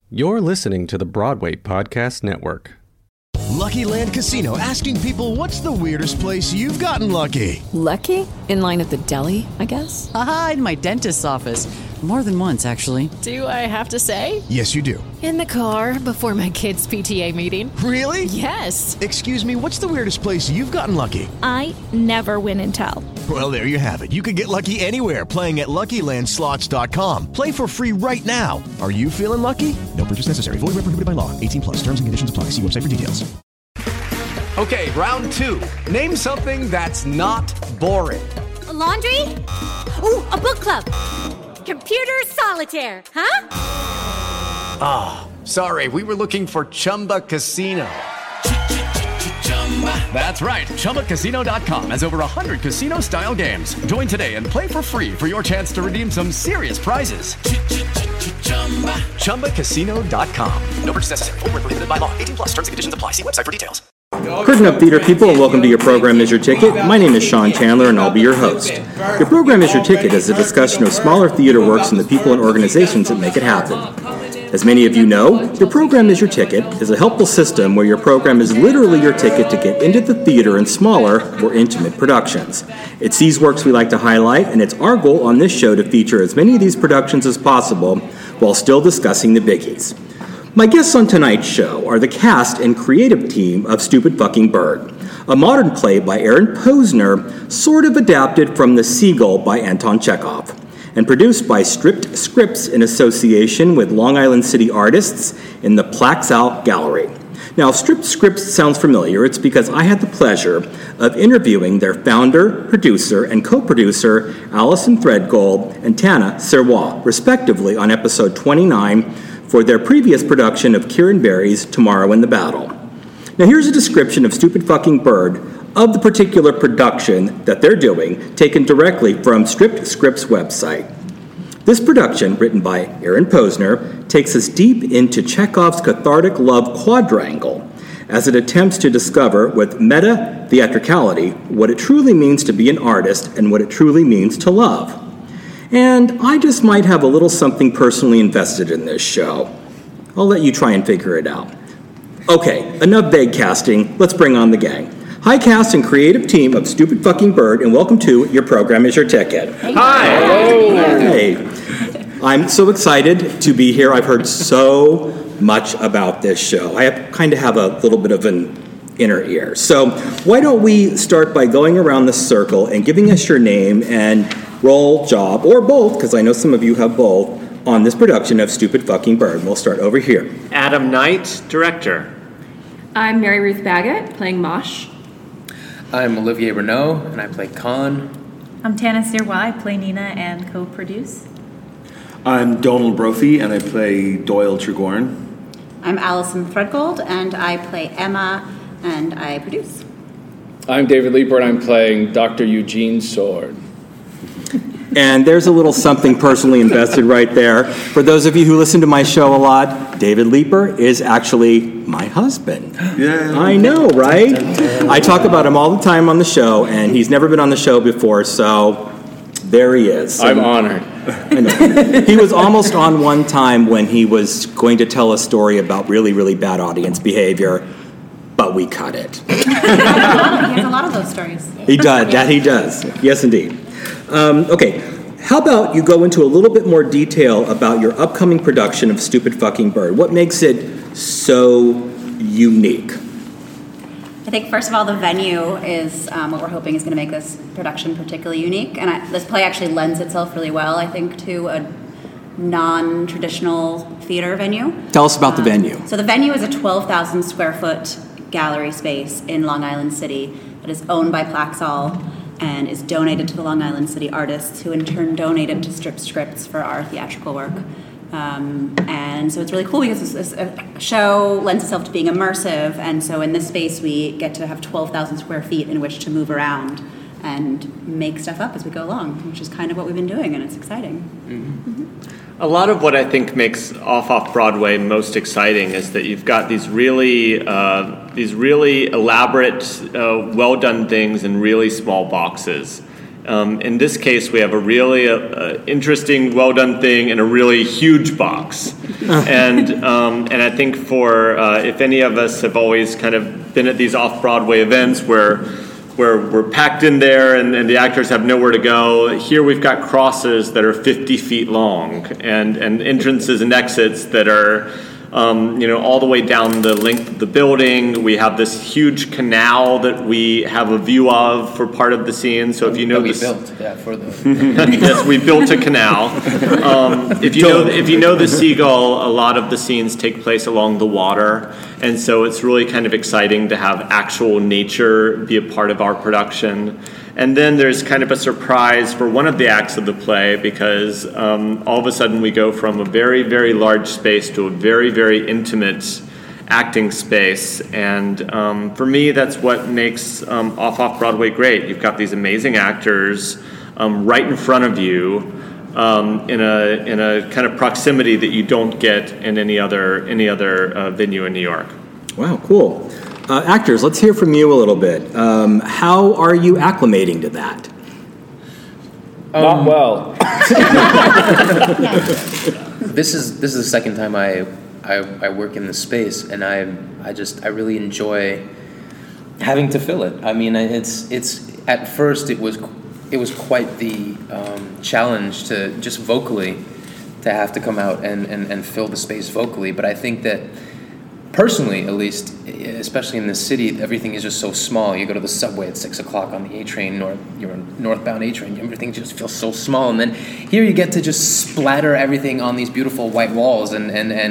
You're listening to the Broadway Podcast Network. Lucky Land Casino, asking people, what's the weirdest place you've gotten lucky? Lucky? In line at the deli, I guess? Aha, in my dentist's office. More than once, actually. Do I have to say? Yes, you do. In the car before my kids' PTA meeting. Really? Yes. Excuse me, what's the weirdest place you've gotten lucky? I never win and tell. Well, there you have it. You can get lucky anywhere, playing at LuckyLandSlots.com. Play for free right now. Are you feeling lucky? No purchase necessary. Void where prohibited by law. 18+. Terms and conditions apply. See website for details. Okay, round two. Name something that's not boring. A laundry? Ooh, a book club. Computer solitaire, huh? Ah, sorry, we were looking for Chumba Casino. That's right, ChumbaCasino.com has over 100 casino-style games. Join today and play for free for your chance to redeem some serious prizes. ChumbaCasino.com. No purchase necessary. Void where prohibited by law. 18+. Terms and conditions apply. See website for details. Curtain Up Theater people, and welcome to Your Program Is Your Ticket. My name is Sean Chandler, and I'll be your host. Your Program Is Your Ticket is a discussion of smaller theater works and the people and organizations that make it happen. As many of you know, Your Program Is Your Ticket is a helpful system where your program is literally your ticket to get into the theater in smaller, more intimate productions. It's these works we like to highlight, and it's our goal on this show to feature as many of these productions as possible while still discussing the biggies. My guests on tonight's show are the cast and creative team of Stupid Fucking Bird, a modern play by Aaron Posner, sort of adapted from The Seagull by Anton Chekhov, and produced by Stripped Scripts in association with Long Island City artists in the Plaxal Gallery. Now, if Stripped Scripts sounds familiar, it's because I had the pleasure of interviewing their founder, producer, and co-producer, Alison Threadgold and Tana Serrois, respectively, on episode 29, for their previous production of Kieran Barry's Tomorrow in the Battle. Now here's a description of Stupid Fucking Bird of the particular production that they're doing, taken directly from Stripped Scripts' website. This production, written by Aaron Posner, takes us deep into Chekhov's cathartic love quadrangle as it attempts to discover with meta-theatricality what it truly means to be an artist and what it truly means to love. And I just might have a little something personally invested in this show. I'll let you try and figure it out. Okay, enough vague casting. Let's bring on the gang. Hi, cast and creative team of Stupid Fucking Bird, and welcome to Your Program Is Your Ticket. Hi! Hey. I'm so excited to be here. I've heard so much about this show. I kind of have a little bit of an inner ear. So why don't we start by going around the circle and giving us your name and role, job, or both, because I know some of you have both, on this production of Stupid Fucking Bird. We'll start over here. Adam Knight, director. I'm Mary Ruth Baggett, playing Mosh. I'm Olivier Renault, and I play Khan. I'm Tana Serrois, I play Nina and co-produce. I'm Donald Brophy, and I play Doyle Tregorn. I'm Alison Threadgold, and I play Emma, and I produce. I'm David Leeper, and I'm playing Dr. Eugene Sword. And there's a little something personally invested right there. For those of you who listen to my show a lot, David Leeper is actually my husband. Yeah. I know, right? I talk about him all the time on the show, and he's never been on the show before, so there he is. I'm honored. I know. He was almost on one time when he was going to tell a story about really, really bad audience behavior, but we cut it. He has a lot of those stories. He does. That he does. Yes, indeed. Okay, how about you go into a little bit more detail about your upcoming production of Stupid Fucking Bird? What makes it so unique? I think, first of all, the venue is what we're hoping is going to make this production particularly unique. And this play actually lends itself really well, I think, to a non-traditional theater venue. Tell us about the venue. So the venue is a 12,000 square foot gallery space in Long Island City that is owned by Plaxal and is donated to the Long Island City artists, who in turn donated to Stripped Scripts for our theatrical work. And so it's really cool because this show lends itself to being immersive, and so in this space we get to have 12,000 square feet in which to move around and make stuff up as we go along, which is kind of what we've been doing, and it's exciting. Mm-hmm. Mm-hmm. A lot of what I think makes Off-Broadway most exciting is that you've got these really elaborate, well-done things in really small boxes. In this case, we have a really interesting, well-done thing in a really huge box. And I think for, if any of us have always kind of been at these off-Broadway events where we're packed in there and the actors have nowhere to go, here we've got crosses that are 50 feet long and entrances and exits that are all the way down the length of the building. We have this huge canal that we have a view of for part of the scene. So if you know this, yes, we built a canal. If you know the Seagull, a lot of the scenes take place along the water, and so it's really kind of exciting to have actual nature be a part of our production. And then there's kind of a surprise for one of the acts of the play because all of a sudden we go from a very, very large space to a very, very intimate acting space. And for me, that's what makes Off-Broadway great. You've got these amazing actors right in front of you in a kind of proximity that you don't get in any other venue in New York. Wow, cool. Actors, let's hear from you a little bit. How are you acclimating to that? Not well. This is the second time I work in this space, and I really enjoy having to fill it. I mean, it's at first it was quite the challenge to just vocally to have to come out and fill the space vocally, but I think that personally, at least, especially in this city, everything is just so small. You go to the subway at 6 o'clock on the A train, or you're northbound A train. Everything just feels so small. And then here you get to just splatter everything on these beautiful white walls and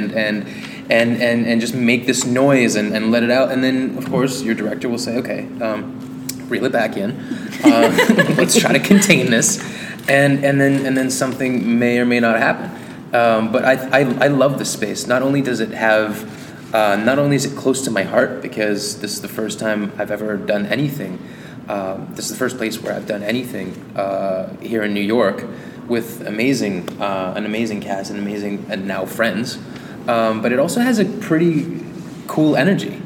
just make this noise and let it out. And then, of course, your director will say, "Okay, reel it back in. Let's try to contain this." And then something may or may not happen. But I love this space. Not only does it have. Not only is it close to my heart, because this is the first time I've ever done anything. This is the first place where I've done anything here in New York with an amazing cast and now friends. But it also has a pretty cool energy.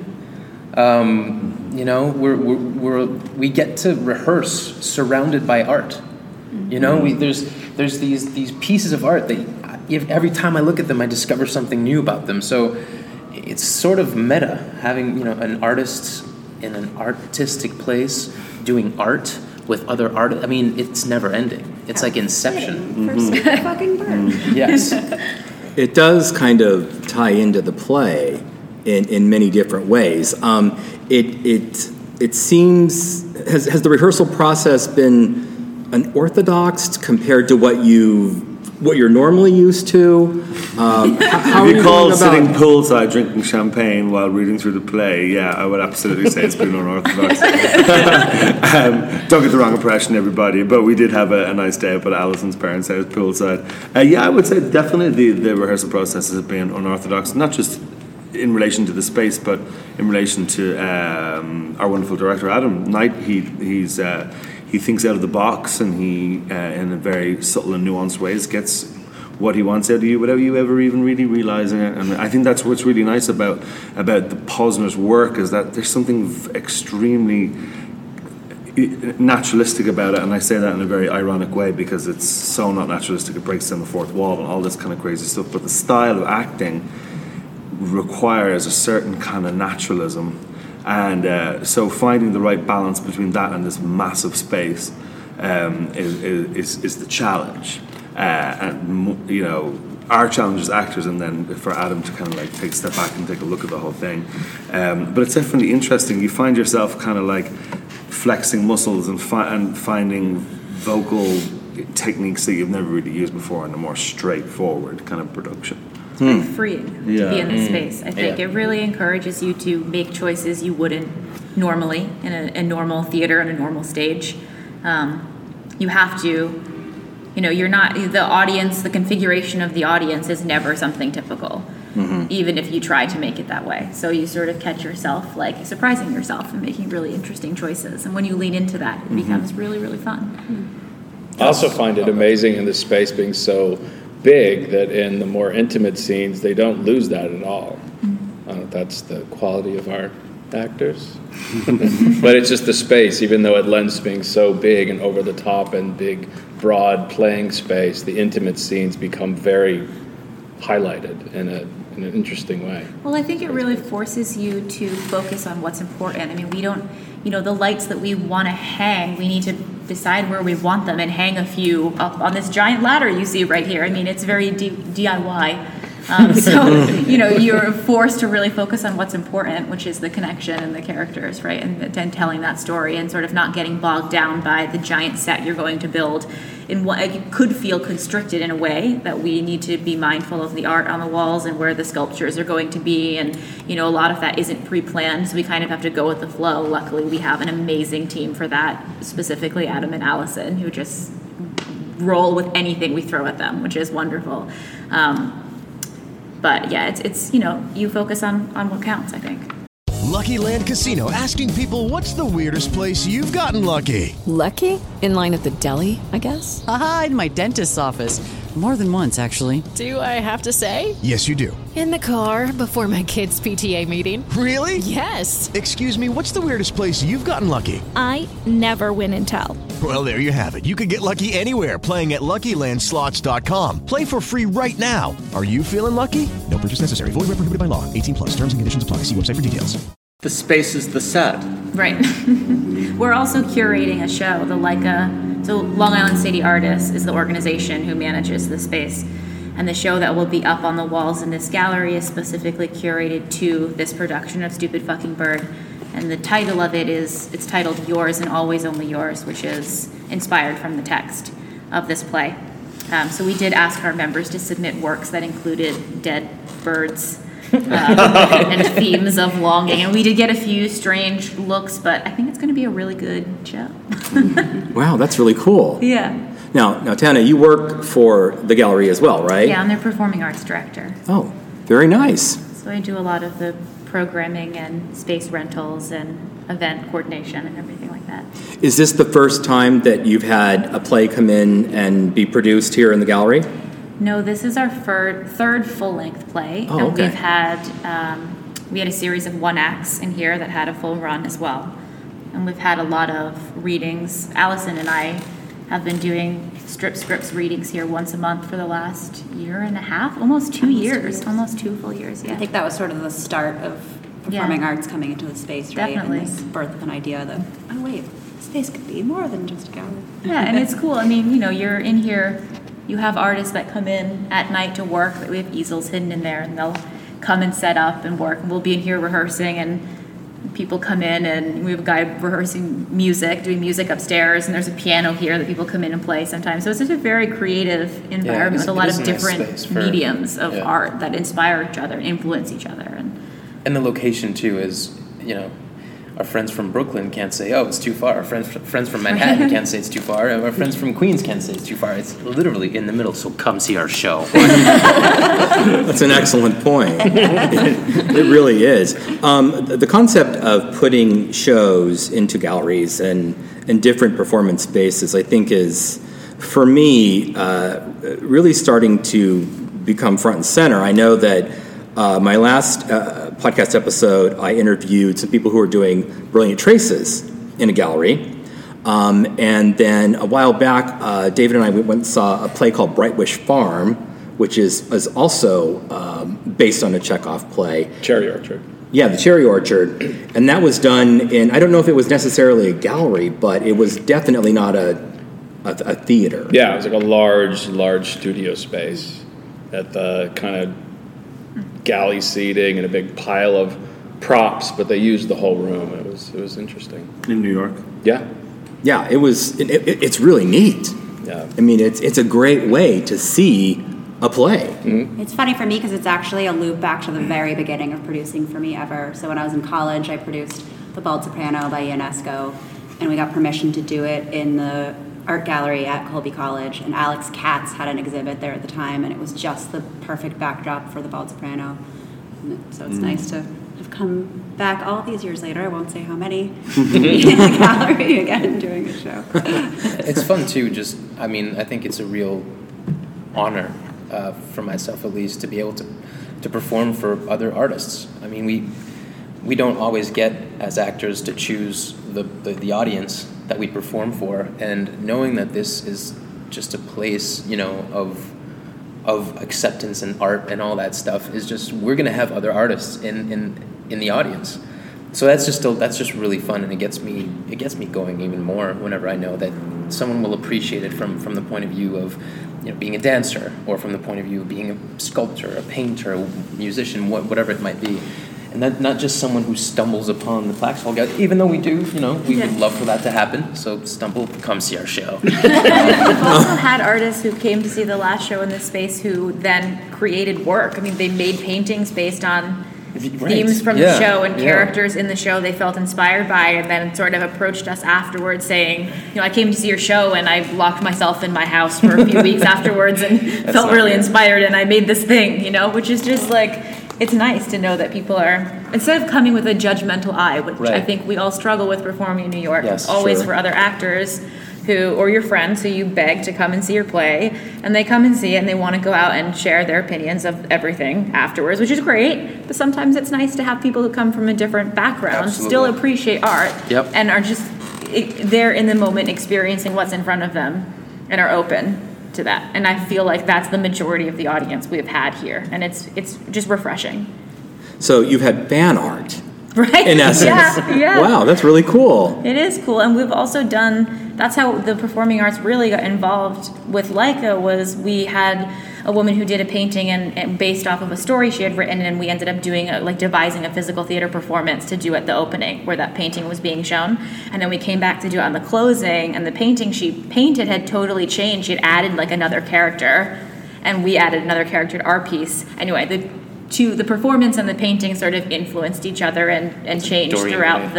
We get to rehearse surrounded by art. There's these pieces of art that every time I look at them, I discover something new about them. So it's sort of meta, having an artist in an artistic place doing art with other artists. I mean, it's never ending. It's like Inception. Fucking bird. Yes. It does kind of tie into the play in many different ways. It seems has the rehearsal process been unorthodox compared to what you're normally used to? How if you call sitting poolside drinking champagne while reading through the play, yeah, I would absolutely say it's been unorthodox. Don't get the wrong impression, everybody, but we did have a nice day up at Alison's parents' house poolside. I would say definitely the rehearsal processes have been unorthodox, not just in relation to the space, but in relation to our wonderful director, Adam Knight. He thinks out of the box, and he, in a very subtle and nuanced ways, gets what he wants out of you without you ever even really realizing it. And I think that's what's really nice about the Posner's work, is that there's something extremely naturalistic about it. And I say that in a very ironic way, because it's so not naturalistic it breaks down the fourth wall and all this kind of crazy stuff. But the style of acting requires a certain kind of naturalism. And so finding the right balance between that and this massive space is the challenge. Our challenge as actors, and then for Adam to kind of like take a step back and take a look at the whole thing. But it's definitely interesting. You find yourself kind of like flexing muscles and finding vocal techniques that you've never really used before in a more straightforward kind of production. Very freeing to be in this space. I think it really encourages you to make choices you wouldn't normally in a normal theater, on a normal stage. You have to, you're not, the audience, the configuration of the audience is never something typical, even if you try to make it that way. So you sort of catch yourself like surprising yourself and making really interesting choices. And when you lean into that, it becomes really, really fun. I also find it amazing in this space being so big that in the more intimate scenes they don't lose that at all. That's the quality of our actors. But it's just the space, even though it lends to being so big and over the top and big, broad playing space, the intimate scenes become very highlighted in an interesting way. Well, I think it really forces you to focus on what's important. I mean, we don't, the lights that we want to hang, we need to decide where we want them and hang a few up on this giant ladder you see right here. I mean, it's very DIY. So, you're forced to really focus on what's important, which is the connection and the characters, right? And telling that story and sort of not getting bogged down by the giant set you're going to build in what it could feel constricted in a way, that we need to be mindful of the art on the walls and where the sculptures are going to be. And, a lot of that isn't pre-planned, so we kind of have to go with the flow. Luckily, we have an amazing team for that, specifically Adam and Allison, who just roll with anything we throw at them, which is wonderful. But yeah, it's you focus on what counts, I think. Lucky Land Casino, asking people, what's the weirdest place you've gotten lucky? Lucky? In line at the deli, I guess? Aha, in my dentist's office. More than once, actually. Do I have to say? Yes, you do. In the car before my kids' PTA meeting. Really? Yes. Excuse me, what's the weirdest place you've gotten lucky? I never win and tell. Well, there you have it. You can get lucky anywhere, playing at LuckyLandSlots.com. Play for free right now. Are you feeling lucky? No purchase necessary. Void where prohibited by law. 18+. Terms and conditions apply. See website for details. The space is the set. Right. We're also curating a show, the Leica. So Long Island City Artists is the organization who manages the space. And the show that will be up on the walls in this gallery is specifically curated to this production of Stupid Fucking Bird. And the title of it's titled Yours and Always Only Yours, which is inspired from the text of this play. So we did ask our members to submit works that included dead birds and themes of longing. And we did get a few strange looks, but I think it's going to be a really good show. Wow, that's really cool. Yeah. Now, Tana, you work for the gallery as well, right? Yeah, I'm their performing arts director. Oh, very nice. So I do a lot of the programming and space rentals and event coordination and everything like that. Is this the first time that you've had a play come in and be produced here in the gallery? No, this is our third full-length play. Oh, and okay. we've had we had a series of one acts in here that had a full run as well. And we've had a lot of readings. Allison and I have been doing strip scripts readings here once a month for the last year and a half, almost 2 years, almost 2 full years, yeah. I think that was sort of the start of performing arts coming into the space, right? Definitely. And this birth of an idea that, oh wait, space could be more than just a gallery. Yeah, and it's cool. I mean, you're in here, you have artists that come in at night to work. We have easels hidden in there, and they'll come and set up and work. And we'll be in here rehearsing, and people come in, and we have a guy rehearsing music, doing music upstairs, and there's a piano here that people come in and play sometimes. So it's just a very creative environment with a lot of different mediums of art that inspire each other, influence each other. And the location, too, is, our friends from Brooklyn can't say, oh, it's too far. Our friends from Manhattan can't say it's too far. And our friends from Queens can't say it's too far. It's literally in the middle, so come see our show. That's an excellent point. It really is. The concept of putting shows into galleries and different performance spaces, I think, is, for me, really starting to become front and center. I know that my last podcast episode, I interviewed some people who are doing brilliant traces in a gallery. And then a while back, David and I went and saw a play called Bright Wish Farm, which is also based on a Chekhov play. Cherry Orchard. Yeah, the Cherry Orchard. And that was done in, I don't know if it was necessarily a gallery, but it was definitely not a theater. Yeah, it was like a large studio space at the kind of galley seating and a big pile of props, but they used the whole room. It was interesting. In New York? Yeah. Yeah, it's really neat. Yeah. I mean, it's a great way to see a play. Mm-hmm. It's funny for me because it's actually a loop back to the very beginning of producing for me ever. So when I was in college, I produced The Bald Soprano by Ionesco, and we got permission to do it in the art gallery at Colby College, and Alex Katz had an exhibit there at the time, and it was just the perfect backdrop for The Bald Soprano. So it's nice to have come back all these years later, I won't say how many, in the gallery again doing a show. It's fun too, I think it's a real honor for myself at least to be able to perform for other artists. I mean, we don't always get as actors to choose the audience that we perform for, and knowing that this is just a place, you know, of acceptance and art and all that stuff is just, we're going to have other artists in the audience. So that's just really fun, and it gets me going even more whenever I know that someone will appreciate it from the point of view of, you know, being a dancer, or from the point of view of being a sculptor, a painter, a musician, whatever it might be. And not just someone who stumbles upon the Plaxall Gallery, even though we do, you know, we would love for that to happen. So stumble, come see our show. We've also had artists who came to see the last show in this space who then created work. I mean, they made paintings based on themes from the show and characters in the show they felt inspired by, and then sort of approached us afterwards saying, you know, I came to see your show and I locked myself in my house for a few weeks afterwards and felt really inspired, and I made this thing, you know, which is just like, it's nice to know that people are, instead of coming with a judgmental eye, which I think we all struggle with performing in New York, always for other actors who, or your friends who you beg to come and see your play, and they come and see it and they want to go out and share their opinions of everything afterwards, which is great, but sometimes it's nice to have people who come from a different background still appreciate art and are just there in the moment experiencing what's in front of them and are open to that. And I feel like that's the majority of the audience we have had here, and it's just refreshing. So you've had fan art, right? In essence. Yeah. Wow, that's really cool. It is cool, and we've also done, that's how the performing arts really got involved with Laika, was we had a woman who did a painting and based off of a story she had written, and we ended up doing devising a physical theater performance to do at the opening where that painting was being shown, and then we came back to do it on the closing, and the painting she painted had totally changed. She had added like another character, and we added another character to our piece. Anyway, the performance and the painting sort of influenced each other and changed throughout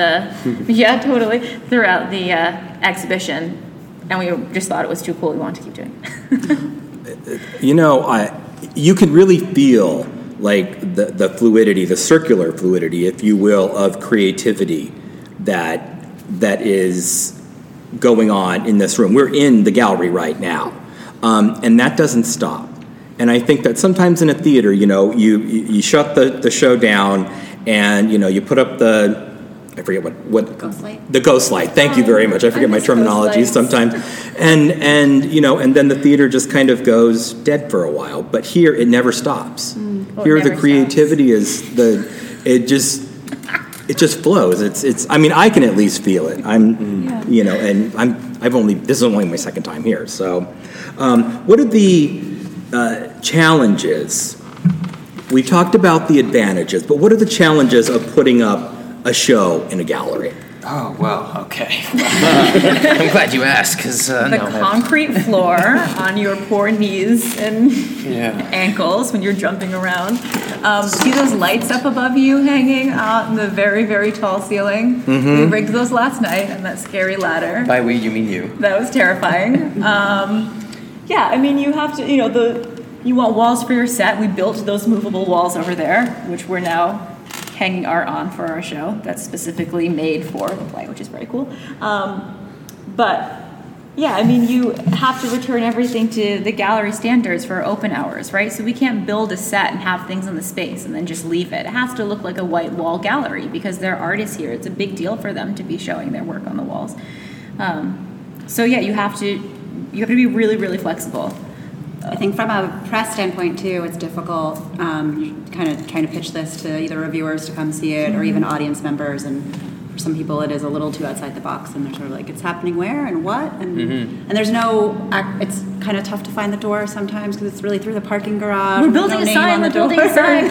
throughout the exhibition, and we just thought it was too cool. We wanted to keep doing it. You know, you can really feel like the fluidity, the circular fluidity, if you will, of creativity that is going on in this room. We're in the gallery right now, and that doesn't stop. And I think that sometimes in a theater, you know, you shut the show down, and you know, you put up I forget what ghost light. The ghost light. Thank you very much. I forget my terminology sometimes. And you know, and then the theater just kind of goes dead for a while. But here it never stops. Here the creativity it just flows. It's I mean, I can at least feel it. You know, and this is only my second time here. So what are the challenges? We talked about the advantages, but what are the challenges of putting up a show in a gallery? Oh, well, okay. I'm glad you asked, because concrete floor on your poor knees and ankles when you're jumping around. See those lights up above you hanging on the very, very tall ceiling? We rigged those last night on that scary ladder. By we, you mean you. That was terrifying. I mean, you have to, you know, you want walls for your set. We built those movable walls over there, which we're now hanging art on for our show. That's specifically made for the play, which is very cool. But yeah, I mean, you have to return everything to the gallery standards for open hours, right? So we can't build a set and have things in the space and then just leave it. It has to look like a white wall gallery because they're artists here. It's a big deal for them to be showing their work on the walls. So yeah, you have to be really, really flexible. I think from a press standpoint too, it's difficult kind of trying to pitch this to either reviewers to come see it or even audience members, and for some people it is a little too outside the box and they're sort of like, it's happening where and what, and there's it's kind of tough to find the door sometimes because it's really through the parking garage. We're building a sign, building a sign.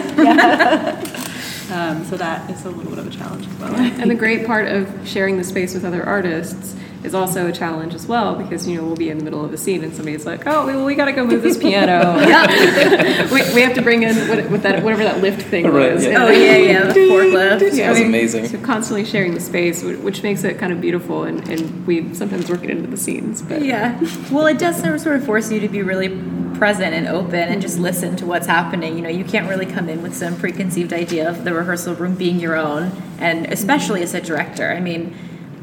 So that is a little bit of a challenge as well. And the great part of sharing the space with other artists is also a challenge as well, because, you know, we'll be in the middle of a scene and somebody's like, oh, we got to go move this piano. we have to bring in whatever that lift thing was. Yeah. The forklift. That was amazing. So constantly sharing the space, which makes it kind of beautiful, and we sometimes work it into the scenes. But well, it does sort of force you to be really present and open and just listen to what's happening. You know, you can't really come in with some preconceived idea of the rehearsal room being your own, and especially as a director. I mean,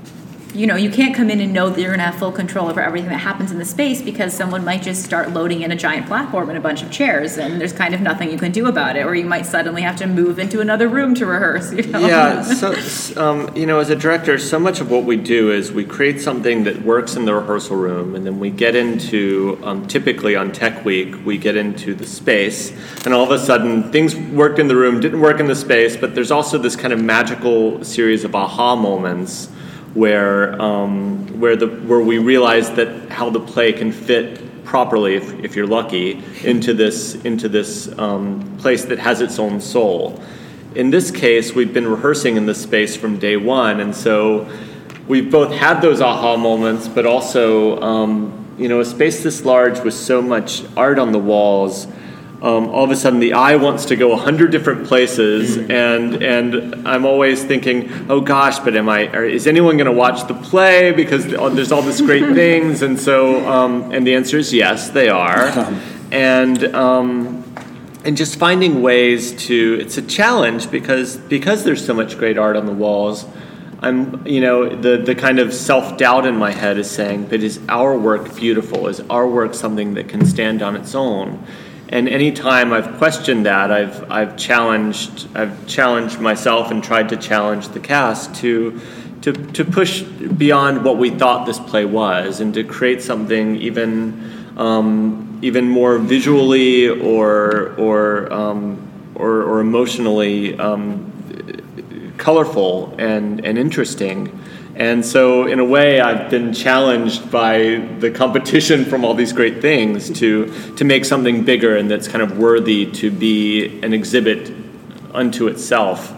you can't come in and know that you're going to have full control over everything that happens in the space, because someone might just start loading in a giant platform and a bunch of chairs, and there's kind of nothing you can do about it, or you might suddenly have to move into another room to rehearse. Yeah, so as a director, so much of what we do is we create something that works in the rehearsal room, and then we get into, typically on Tech Week, we get into the space, and all of a sudden things worked in the room, didn't work in the space, but there's also this kind of magical series of aha moments where we realize that how the play can fit properly, if you're lucky, into this place that has its own soul. In this case, we've been rehearsing in this space from day one, and so we've both had those aha moments, but also a space this large with so much art on the walls. All of a sudden the eye wants to go 100 different places, and I'm always thinking, oh gosh, but is anyone going to watch the play, because there's all this great things, and so and the answer is yes, they are, and just finding ways to, it's a challenge because there's so much great art on the walls. The kind of self-doubt in my head is saying, but is our work beautiful? Is our work something that can stand on its own? And any time I've questioned that, I've challenged myself and tried to challenge the cast to push beyond what we thought this play was, and to create something even more visually or emotionally colorful and interesting. And so, in a way, I've been challenged by the competition from all these great things to make something bigger and that's kind of worthy to be an exhibit unto itself.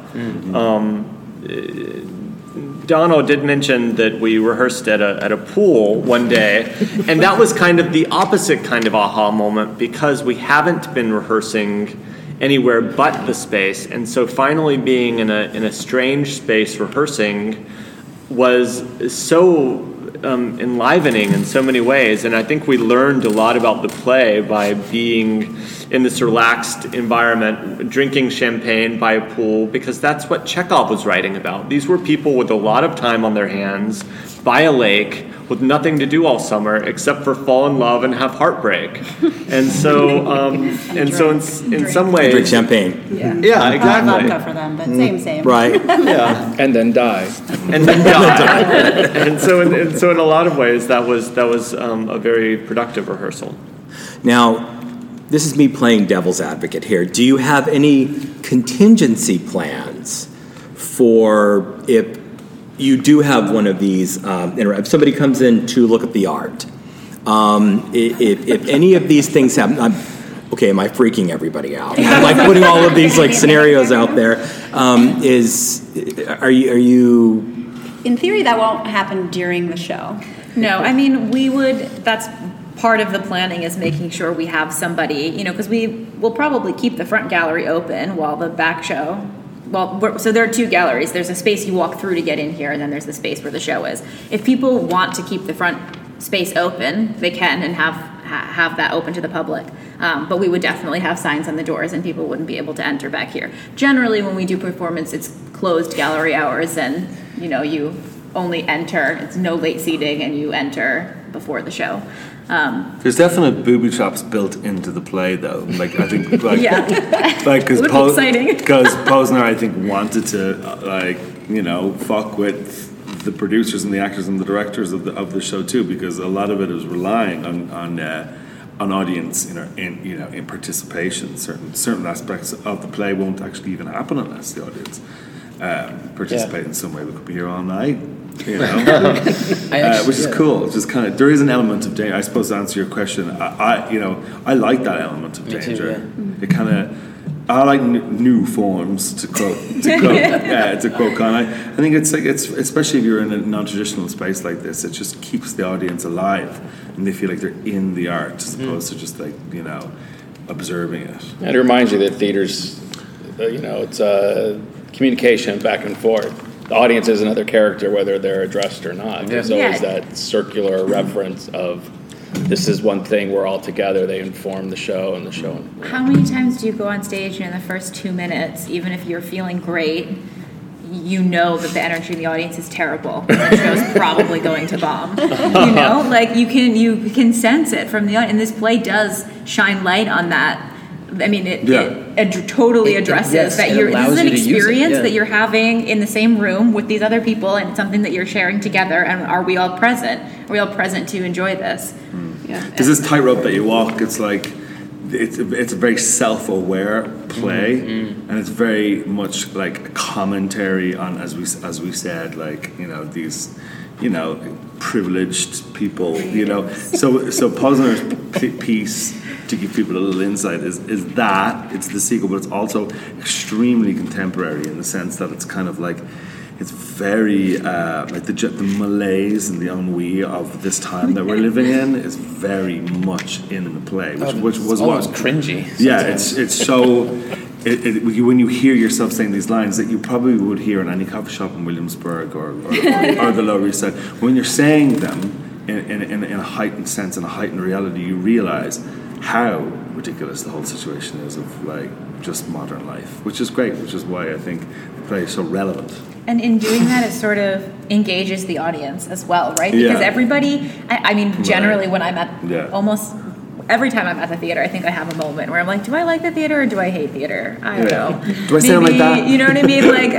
Donald did mention that we rehearsed at a pool one day, and that was kind of the opposite kind of aha moment, because we haven't been rehearsing anywhere but the space, and so finally being in a strange space rehearsing was so enlivening in so many ways, and I think we learned a lot about the play by being in this relaxed environment, drinking champagne by a pool, because that's what Chekhov was writing about. These were people with a lot of time on their hands, by a lake, with nothing to do all summer except for fall in love and have heartbreak. And so, in some ways, drink champagne. Yeah, exactly. Vodka for them, but same. Right. Yeah. And then die. And so in a lot of ways, that was a very productive rehearsal. Now, this is me playing devil's advocate here. Do you have any contingency plans for if you do have one of these, if somebody comes in to look at the art, if any of these things happen, am I freaking everybody out? I'm like putting all of these scenarios out there. Are you? In theory, that won't happen during the show. No, I mean, that's part of the planning, is making sure we have somebody, because we will probably keep the front gallery open while the back show. So there are two galleries. There's a space you walk through to get in here, and then there's the space where the show is. If people want to keep the front space open, they can, and have that open to the public. But we would definitely have signs on the doors, and people wouldn't be able to enter back here. Generally, when we do performance, it's closed gallery hours, and you only enter. It's no late seating, and you enter before the show. There's definite booby traps built into the play, though. I think, because Posner, I think, wanted to, fuck with the producers and the actors and the directors of the show too, because a lot of it is relying on audience in participation. Certain aspects of the play won't actually even happen unless the audience participate in some way. We could be here all night. Which is cool. It's just kind of, there is an element of danger. I suppose to answer your question, I like that element of danger. Too, yeah. It kind of, I like new forms to quote Con. I think it's especially if you're in a non-traditional space like this, it just keeps the audience alive, and they feel like they're in the art as opposed to just observing it. And it reminds you that theater's, it's communication back and forth. The audience is another character, whether they're addressed or not. There's always that circular reference of, this is one thing, we're all together, they inform the show and the show. How many times do you go on stage and in the first 2 minutes, even if you're feeling great, you know that the energy in the audience is terrible. The show's probably going to bomb. You know, like you can sense it from the audience. And this play does shine light on that. I mean, it totally addresses that this is an experience that you're having in the same room with these other people, and it's something that you're sharing together. And are we all present? Are we all present to enjoy this? There's this tightrope that you walk. It's like it's a very self-aware play, and it's very much like a commentary on, as we said, like these privileged people. So Posner's piece, to give people a little insight, is that it's the sequel, but it's also extremely contemporary in the sense that it's kind of like it's very like the malaise and the ennui of this time that we're living in is very much in the play, which was almost cringy. Yeah, it's so. When you hear yourself saying these lines that you probably would hear in any coffee shop in Williamsburg or the Lower East Side, when you're saying them in a heightened sense, in a heightened reality, you realize how ridiculous the whole situation is of like just modern life, which is great, which is why I think the play is so relevant. And in doing that, it sort of engages the audience as well, right? Because everybody, I mean, generally when I'm at almost every time I'm at the theater, I think I have a moment where I'm like, do I like the theater or do I hate theater? I don't know. Do I sound like that? You know what I mean? Like,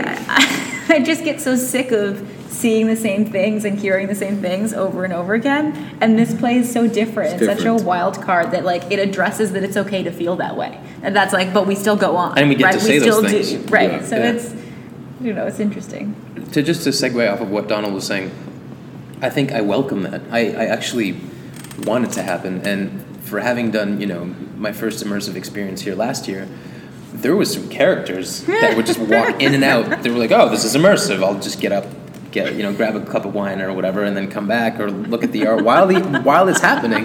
I just get so sick of seeing the same things and hearing the same things over and over again. And this play is so different. It's such a wild card that like it addresses that it's okay to feel that way. And that's like, but we still go on. And we get to say those things. Right. So it's, it's interesting. To segue off of what Donald was saying, I think I welcome that. I actually want it to happen. And for having done, my first immersive experience here last year, there was some characters that would just walk in and out. They were like, oh, this is immersive. I'll just get up, grab a cup of wine or whatever, and then come back or look at the art while it's happening.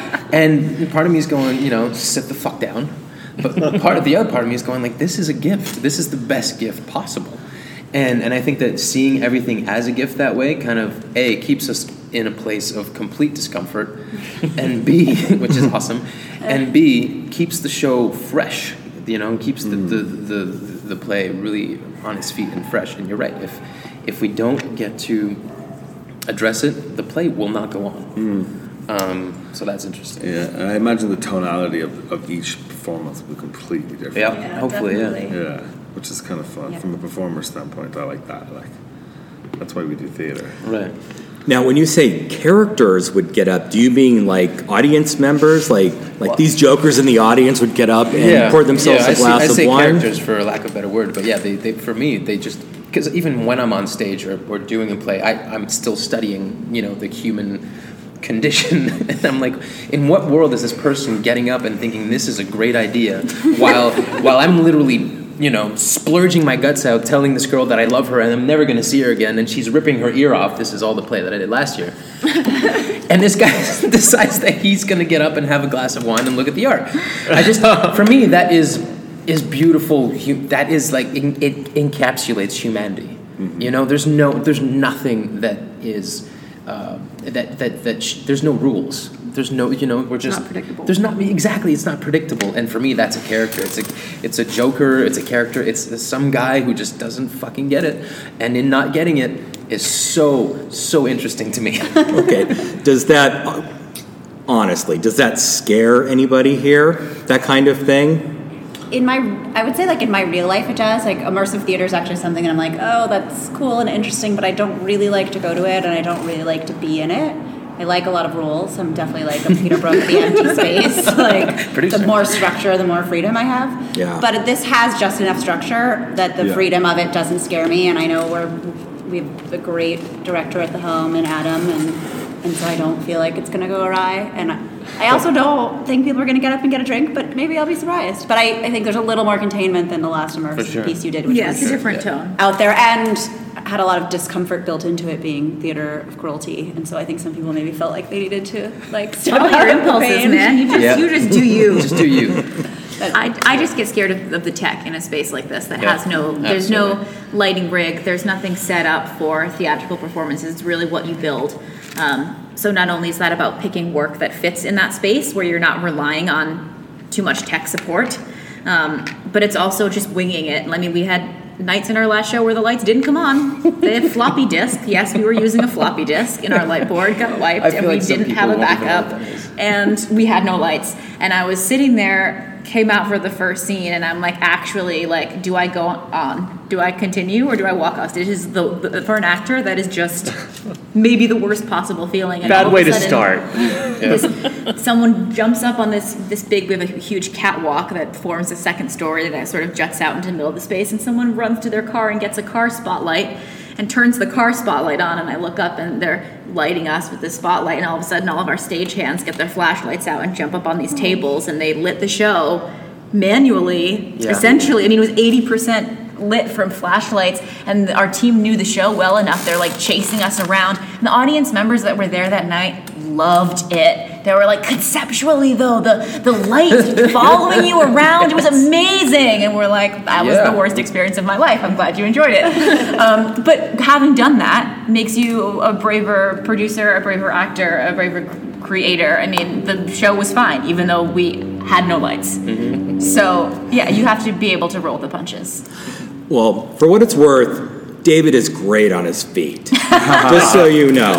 And part of me is going, sit the fuck down. But the other part of me is going like, this is a gift. This is the best gift possible. And I think that seeing everything as a gift that way kind of, A, keeps us in a place of complete discomfort, and B, which is awesome, and B, keeps the show fresh, keeps the play really on its feet and fresh. And you're right, if we don't get to address it, the play will not go on. So that's interesting. Yeah, and I imagine the tonality of each performance will be completely different. Yeah, hopefully, yeah. Which is kind of fun from a performer standpoint. I like that. That's why we do theater. Right. Now, when you say characters would get up, do you mean like audience members, like these jokers in the audience would get up and pour themselves a glass of wine? I say characters for lack of a better word, but yeah, they for me they just, because even when I'm on stage or doing a play, I'm still studying the human condition, and I'm like, in what world is this person getting up and thinking this is a great idea while I'm literally splurging my guts out telling this girl that I love her and I'm never going to see her again, and she's ripping her ear off. This is all the play that I did last year. And this guy decides that he's going to get up and have a glass of wine and look at the art. For me, that is beautiful. That is like, it encapsulates humanity. Mm-hmm. There's nothing that is, there's no rules. There's no, we're just not predictable. There's not exactly. It's not predictable, and for me, that's a character. It's a joker. It's a character. It's some guy who just doesn't fucking get it, and in not getting it is so interesting to me. Okay, does that scare anybody here? That kind of thing? I would say like in my real life it does. Like immersive theater is actually something that I'm like, oh, that's cool and interesting, but I don't really like to go to it, and I don't really like to be in it. I like a lot of rules. I'm definitely like a Peter Brook, the empty space. Like the more structure, the more freedom I have. Yeah. But this has just enough structure that the freedom of it doesn't scare me. And I know we have a great director at the helm in Adam, and so I don't feel like it's going to go awry. And I also don't think people are going to get up and get a drink, but maybe I'll be surprised. But I think there's a little more containment than the last immersive piece you did, which was it's a different tone out there, and had a lot of discomfort built into it being theater of cruelty, and so I think some people maybe felt like they needed to step out your impulses, man. You just do you. Just do you. I just get scared of the tech in a space like this that has there's no lighting rig, there's nothing set up for theatrical performances. It's really what you build. So not only is that about picking work that fits in that space where you're not relying on too much tech support, but it's also just winging it. I mean, we had nights in our last show where the lights didn't come on. They had floppy disk. Yes, we were using a floppy disk, and our light board got wiped, and we didn't have a backup, and we had no lights. And I was sitting there, came out for the first scene, and I'm like, actually, like, do I go on? Do I continue, or do I walk off stage? For an actor, that is just maybe the worst possible feeling. And bad way to start. Someone jumps up on this big, we have a huge catwalk that forms a second story that sort of juts out into the middle of the space, and someone runs to their car and gets a car spotlight and turns the car spotlight on, and I look up and they're lighting us with the spotlight, and all of a sudden all of our stagehands get their flashlights out and jump up on these tables, and they lit the show manually, essentially. I mean, it was 80% lit from flashlights, and our team knew the show well enough. They're like chasing us around, and the audience members that were there that night loved it. They were like, conceptually though, the light following you around, it was amazing. And we're like, that was the worst experience of my life. I'm glad you enjoyed it. But having done that makes you a braver producer, a braver actor, a braver creator. I mean, the show was fine, even though we had no lights. So yeah, you have to be able to roll the punches. Well, for what it's worth, David is great on his feet, just so you know.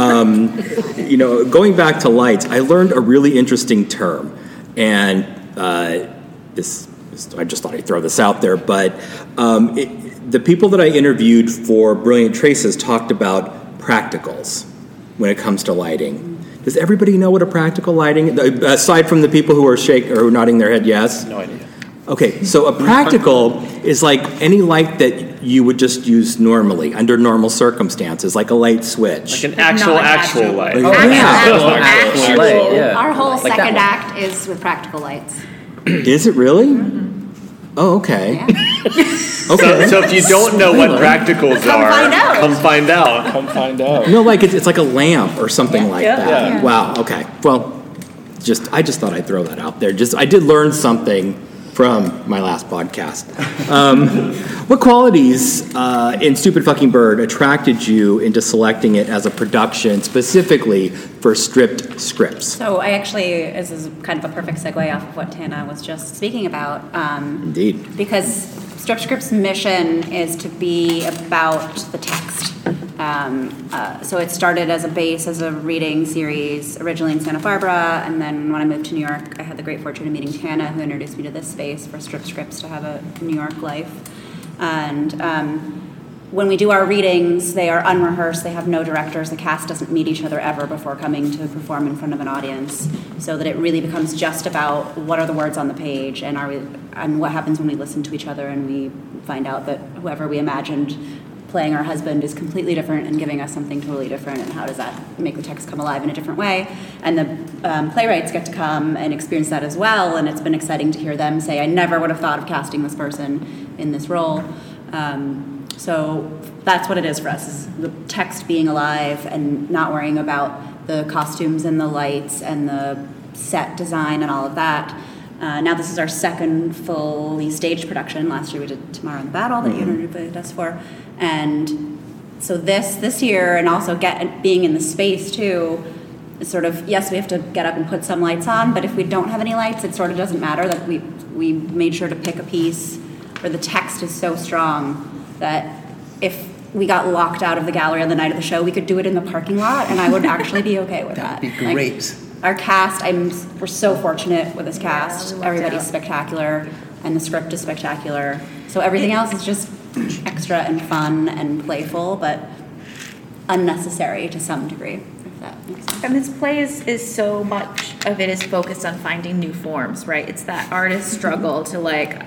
Going back to lights, I learned a really interesting term, and I just thought I'd throw this out there, but the people that I interviewed for Brilliant Traces talked about practicals when it comes to lighting. Does everybody know what a practical lighting, aside from the people who are nodding their head yes? No idea. Okay, so a practical is like any light that you would just use normally under normal circumstances, like a light switch. Like an actual light. Actual light, yeah. Our whole Like second that act is with practical lights. Is it really? Oh, okay. Okay. So if you don't know what practicals are, come find out. Come find out. No, like it's like a lamp or something like that. Yeah. Wow. Okay. Well, I just thought I'd throw that out there. I did learn something from my last podcast. What qualities in Stupid Fucking Bird attracted you into selecting it as a production specifically for stripped scripts? So this is kind of a perfect segue off of what Tana was just speaking about. Indeed. Because Stripped Script's mission is to be about the text. So it started as a base, as a reading series, originally in Santa Barbara, and then when I moved to New York, I had the great fortune of meeting Tana, who introduced me to this space for Stripped Scripts to have a New York life. And when we do our readings, they are unrehearsed, they have no directors, the cast doesn't meet each other ever before coming to perform in front of an audience, so that it really becomes just about what are the words on the page, and what happens when we listen to each other and we find out that whoever we imagined playing our husband is completely different and giving us something totally different, and how does that make the text come alive in a different way. And the playwrights get to come and experience that as well, and it's been exciting to hear them say, I never would have thought of casting this person in this role. So that's what it is for us, is the text being alive and not worrying about the costumes and the lights and the set design and all of that. Now this is our second fully staged production. Last year we did Tomorrow in the Battle that you interviewed us for. And so this year, and also being in the space too, is sort of, yes, we have to get up and put some lights on, but if we don't have any lights, it sort of doesn't matter. That we made sure to pick a piece where the text is so strong that if we got locked out of the gallery on the night of the show, we could do it in the parking lot, and I would actually be okay with that. That'd be great. Our cast, we're so fortunate with this cast. Everybody's spectacular, and the script is spectacular. So everything else is just extra and fun and playful, but unnecessary to some degree, if that makes sense. And this play is so much of it is focused on finding new forms, right? It's that artist struggle to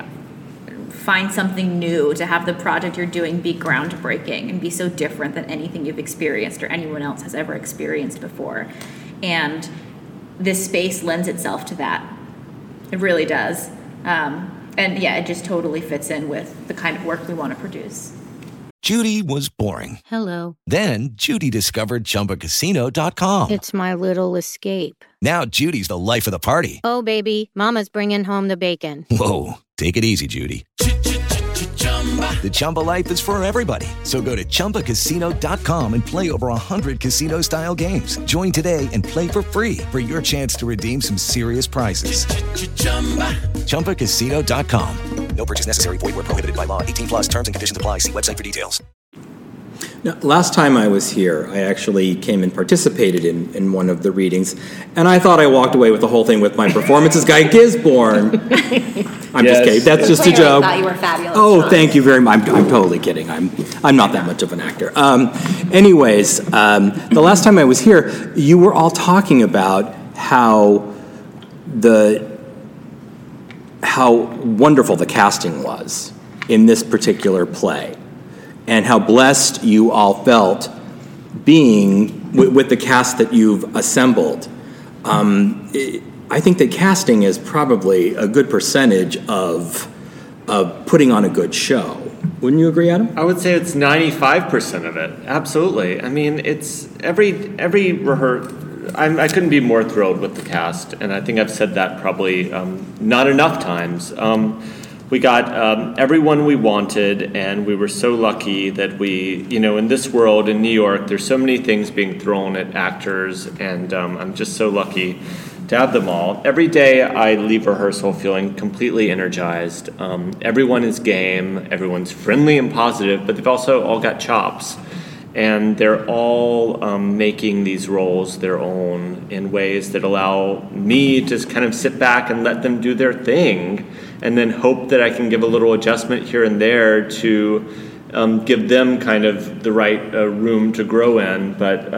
find something new, to have the project you're doing be groundbreaking and be so different than anything you've experienced or anyone else has ever experienced before. And this space lends itself to that. It really does. And yeah, it just totally fits in with the kind of work we want to produce. Judy was boring. Hello. Then Judy discovered ChumbaCasino.com. It's my little escape. Now Judy's the life of the party. Oh, baby, mama's bringing home the bacon. Whoa, take it easy, Judy. The Chumba life is for everybody. So go to ChumbaCasino.com and play over 100 casino-style games. Join today and play for free for your chance to redeem some serious prizes. ChumbaCasino.com. No purchase necessary. Void where prohibited by law. 18 plus terms and conditions apply. See website for details. Now, last time I was here, I actually came and participated in one of the readings, and I thought I walked away with the whole thing with my performance as Guy Gisborne. I'm just kidding. That's just a joke. I thought you were fabulous. Oh, thank you very much. I'm totally kidding. I'm not that much of an actor. Anyways, the last time I was here, you were all talking about how wonderful the casting was in this particular play, and how blessed you all felt being with the cast that you've assembled. I think that casting is probably a good percentage of putting on a good show. Wouldn't you agree, Adam? I would say it's 95% of it. Absolutely. I mean, it's every I couldn't be more thrilled with the cast, and I think I've said that probably not enough times. We got everyone we wanted, and we were so lucky that we, in this world in New York, there's so many things being thrown at actors, and I'm just so lucky to have them all. Every day I leave rehearsal feeling completely energized. Everyone is game, everyone's friendly and positive, but they've also all got chops. And they're all making these roles their own in ways that allow me to just kind of sit back and let them do their thing, and then hope that I can give a little adjustment here and there to give them kind of the right room to grow in. But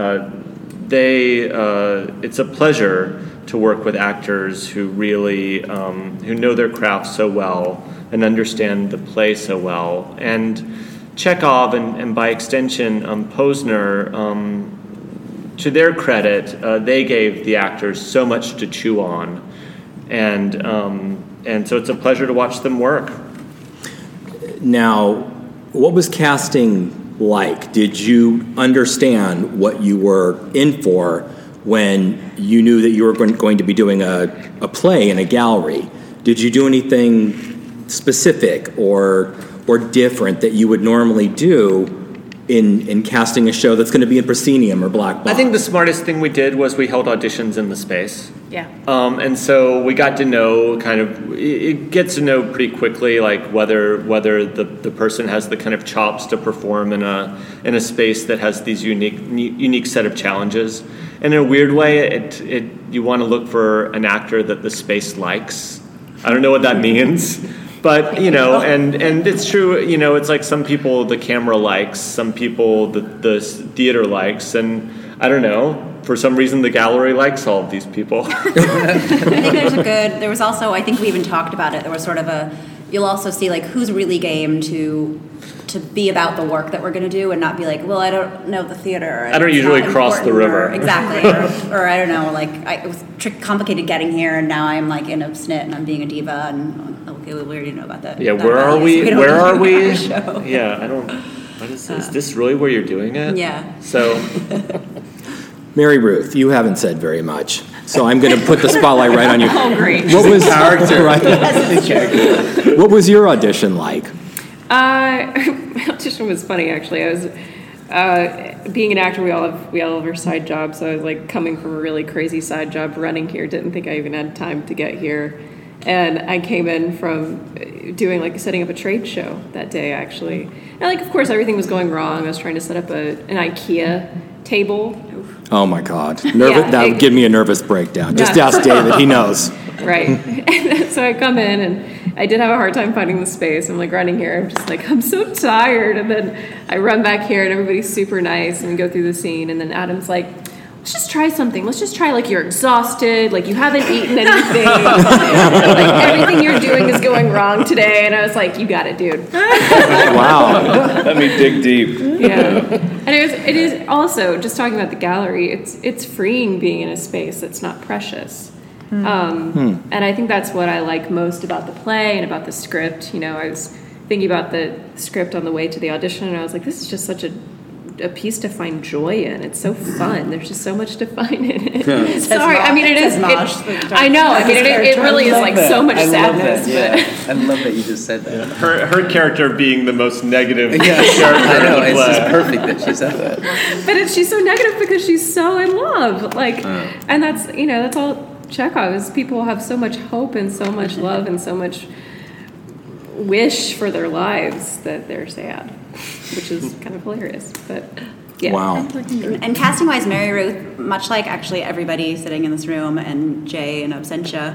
it's a pleasure to work with actors who really who know their craft so well and understand the play so well. And Chekhov and by extension Posner, to their credit, they gave the actors so much to chew on, and so it's a pleasure to watch them work. Now, what was casting like? Did you understand what you were in for when you knew that you were going to be doing a play in a gallery? Did you do anything specific or different that you would normally do in casting a show that's going to be in proscenium or black box? I think the smartest thing we did was we held auditions in the space. Yeah. And so we got to know it gets to know pretty quickly, like whether the person has the kind of chops to perform in a space that has these unique set of challenges. And in a weird way, you want to look for an actor that the space likes. I don't know what that means. But, and it's true, it's like some people the camera likes, some people the theater likes, and I don't know, for some reason the gallery likes all of these people. I think there was also, I think we even talked about it, there was sort of you'll also see like who's really game to be about the work that we're going to do and not be like, well, I don't know the theater. I don't usually cross the river. Exactly. or I don't know, like it was complicated getting here, and now I'm like in a snit and I'm being a diva, and okay, we already know about that. Yeah, where are we? Where are we? Yeah, I don't, what is this? Is this really where you're doing it? Yeah. So. Mary Ruth, you haven't said very much, so I'm going to put the spotlight right on you. Oh, great. What was character? Right? What was your audition like? My audition was funny, actually. I was being an actor. We all have our side jobs. So I was like coming from a really crazy side job, running here. Didn't think I even had time to get here, and I came in from doing setting up a trade show that day, actually. And of course, everything was going wrong. I was trying to set up an IKEA table. Oh my God! That would give me a nervous breakdown. Just ask David; he knows. Right. And so I come in, and I did have a hard time finding the space. I'm running here. I'm just I'm so tired. And then I run back here, and everybody's super nice, and we go through the scene. And then Adam's like, let's just try something. Let's just try you're exhausted, you haven't eaten anything, everything you're doing is going wrong today. And I was like, you got it, dude. Wow. Let me dig deep. Yeah. And it is also, just talking about the gallery, it's freeing being in a space that's not precious. And I think that's what I like most about the play and about the script. I was thinking about the script on the way to the audition, and I was like, this is just such a piece to find joy in. It's so fun. There's just so much to find in it. Yeah. Sorry, I mean, it is. I know. I mean, it really is so much sadness. I love that you just said that. Her character being the most negative character I know, in the play. It's just perfect that she said that. But she's so negative because she's so in love. And that's all Chekhov is. People have so much hope and so much love and so much wish for their lives that they're sad, which is kind of hilarious. But yeah. Wow. And casting wise, Mary Ruth, much like actually everybody sitting in this room and Jay and Absentia,